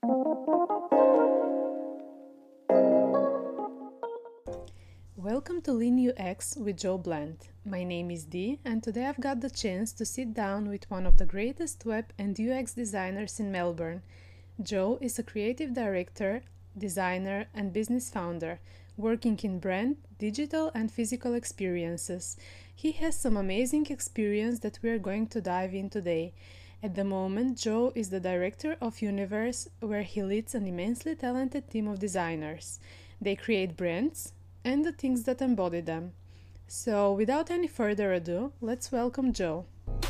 Welcome to Lean UX with Joe Blunt. My name is Dee, and today I've got the chance to sit down with one of the greatest web and UX designers in Melbourne. Joe is a creative director, designer, and business founder, working in brand, digital, and physical experiences. He has some amazing experience that we are going to dive in today. At the moment, Joe is the director of Universe, where he leads an immensely talented team of designers. They create brands and the things that embody them. So, without any further ado, let's welcome Joe.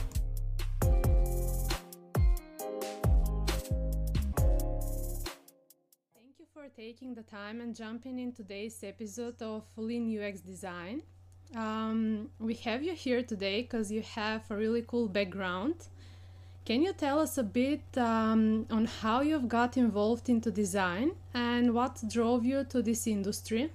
Thank you for taking the time and jumping in today's episode of Lean UX Design. We have you here today because you have a really cool background. Can you tell us a bit on how you've got involved into design and what drove you to this industry?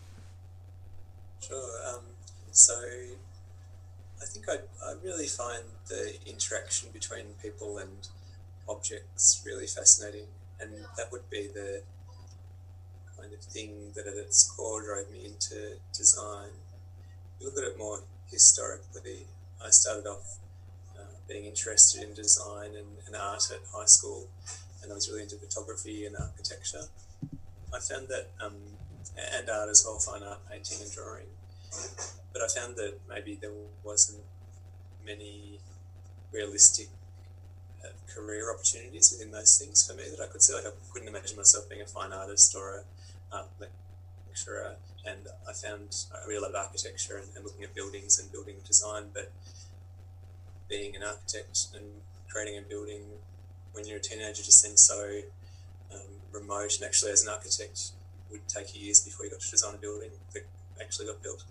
Sure. So I think I really find the interaction between people and objects really fascinating, and that would be the kind of thing that at its core drove me into design. You look at it more historically. I started off being interested in design and art at high school, and I was really into photography and architecture. I found that, and art as well, fine art, painting and drawing. But I found that maybe there wasn't many realistic career opportunities within those things for me that I could see. Like I couldn't imagine myself being a fine artist or a art lecturer. And I really loved architecture and looking at buildings and building design. But being an architect and creating a building when you're a teenager just seems so remote. And actually, as an architect, it would take you years before you got to design a building that actually got built.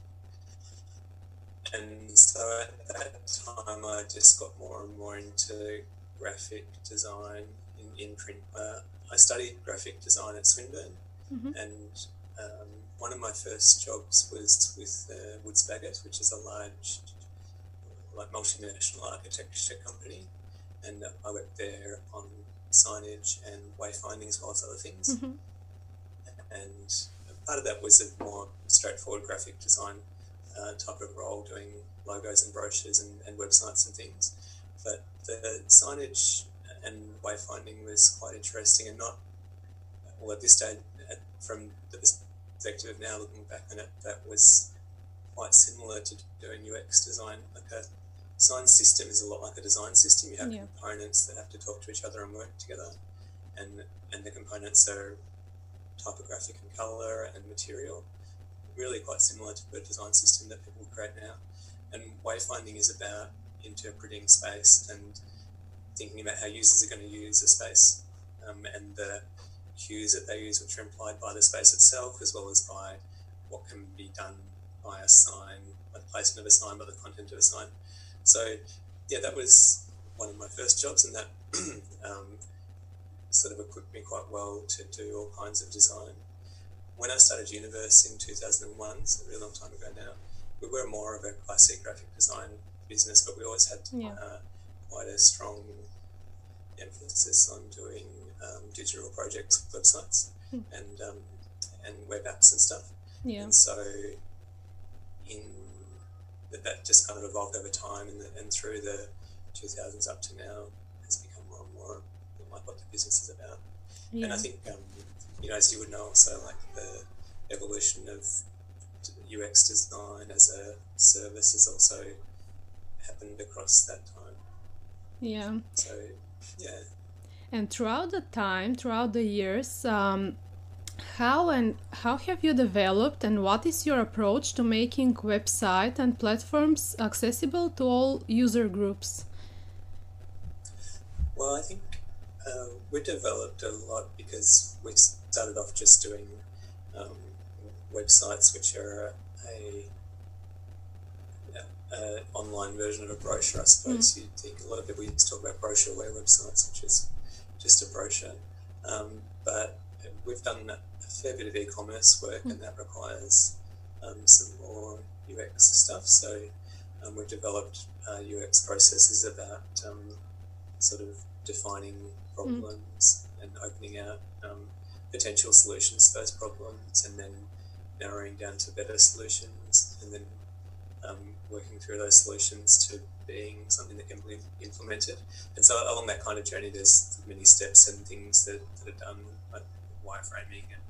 And so at that time, I just got more and more into graphic design in print. I studied graphic design at Swinburne, and one of my first jobs was with Woods Bagot, which is a large, multinational architecture company, and I worked there on signage and wayfinding as well as other things. And part of that was a more straightforward graphic design type of role, doing logos and brochures and websites and things. But the signage and wayfinding was quite interesting, and not, well, at this stage, from the perspective of now looking back on it, that was quite similar to doing UX design. Like a sign system is a lot like a design system. You have components that have to talk to each other and work together, and the components are typographic and colour and material, really quite similar to the design system that people create now. And wayfinding is about interpreting space and thinking about how users are going to use a space, and the cues that they use, which are implied by the space itself, as well as by what can be done by a sign, by the placement of a sign, by the content of a sign. So, yeah, that was one of my first jobs, and that sort of equipped me quite well to do all kinds of design. When I started Universe in 2001, so a really long time ago now, we were more of a classic graphic design business, but we always had quite a strong emphasis on doing digital projects, websites, and web apps and stuff. And so that just kind of evolved over time, and through the 2000s up to now has become more and more like what the business is about. And I think, as you would know, also, like the evolution of UX design as a service has also happened across that time. Yeah. So, yeah. And throughout the years, how have you developed, and what is your approach to making website and platforms accessible to all user groups? Well, I think we developed a lot because we started off just doing websites, which are a online version of a brochure, I suppose. You'd think a lot of people used to talk about brochureware websites, which is just a brochure. But we've done a fair bit of e-commerce work, and that requires some more UX stuff. So we've developed UX processes about sort of defining problems and opening out potential solutions to those problems, and then narrowing down to better solutions, and then working through those solutions to being something that can be implemented. And so along that kind of journey, there's many steps and things that are done, like wireframing and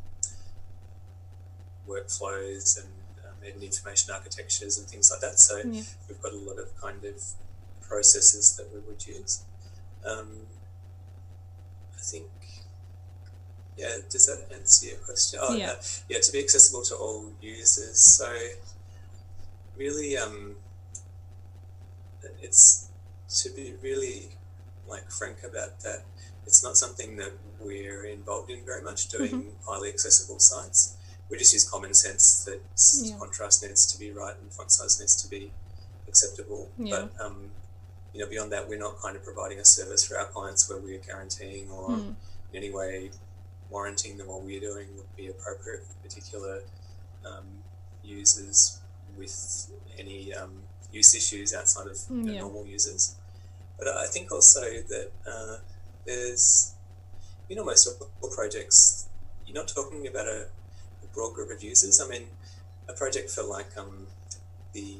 workflows and even information architectures and things like that. So we've got a lot of kind of processes that we would use. I think, does that answer your question? To be accessible to all users. So really, it's to be really frank about that. It's not something that we're involved in very much, doing highly accessible sites. We just use common sense that contrast needs to be right and font size needs to be acceptable. But beyond that, we're not kind of providing a service for our clients where we're guaranteeing or in any way warranting that what we're doing would be appropriate for particular users with any use issues outside of normal users. But I think also that there's, in almost all projects, you're not talking about a broad group of users. I mean, a project for the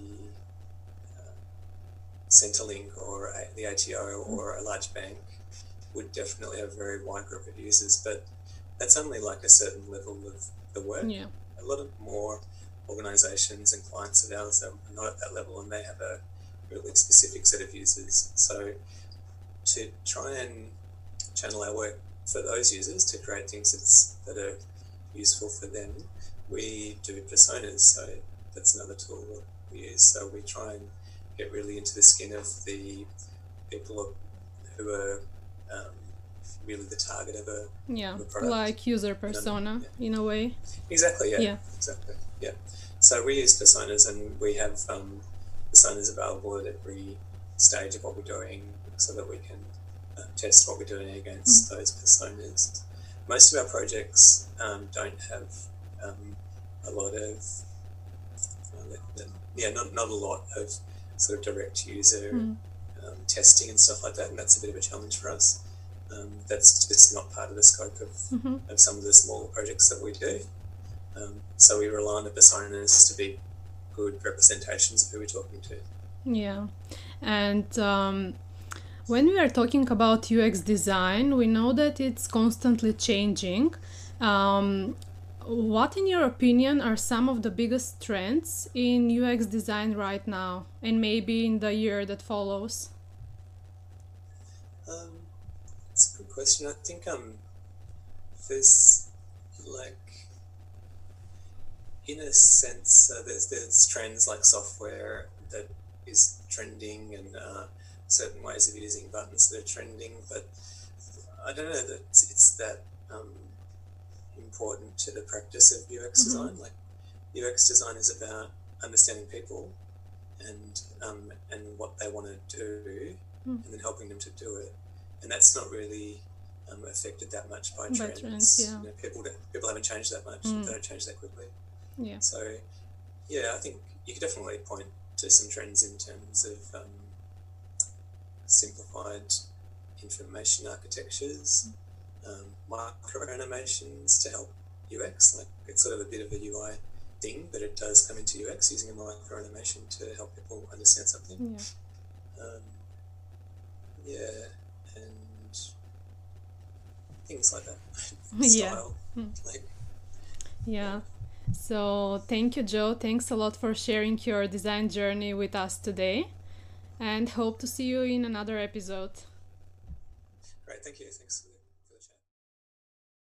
Centrelink or the ATO or a large bank would definitely have a very wide group of users, but that's only a certain level of the work. A lot of more organisations and clients of ours are not at that level, and they have a really specific set of users. So to try and channel our work for those users to create things that are useful for them, we do personas. So that's another tool that we use. So we try and get really into the skin of the people who are really the target of a product. Like user persona in a way. Exactly, exactly. So we use personas, and we have personas available at every stage of what we're doing so that we can test what we're doing against those personas. Most of our projects don't have a lot of not a lot of sort of direct user testing and stuff like that, and that's a bit of a challenge for us. That's just not part of the scope of some of the smaller projects that we do. So we rely on the personas to be good representations of who we're talking to. Yeah, and when we are talking about UX design, we know that it's constantly changing. What, in your opinion, are some of the biggest trends in UX design right now, and maybe in the year that follows? That's a good question. I think there's in a sense, there's trends like software that is trending, and certain ways of using buttons that are trending, but I don't know that it's that important to the practice of UX design. UX design is about understanding people and what they want to do, and then helping them to do it. And that's not really affected that much by trends. People haven't changed that much. They don't change that quickly. So I think you could definitely point to some trends in terms of simplified information architectures, micro animations to help UX. It's sort of a bit of a UI thing, but it does come into UX, using a micro animation to help people understand something. And things like that. Style. So thank you, Joe. Thanks a lot for sharing your design journey with us today, and hope to see you in another episode. Great, thank you. Thanks.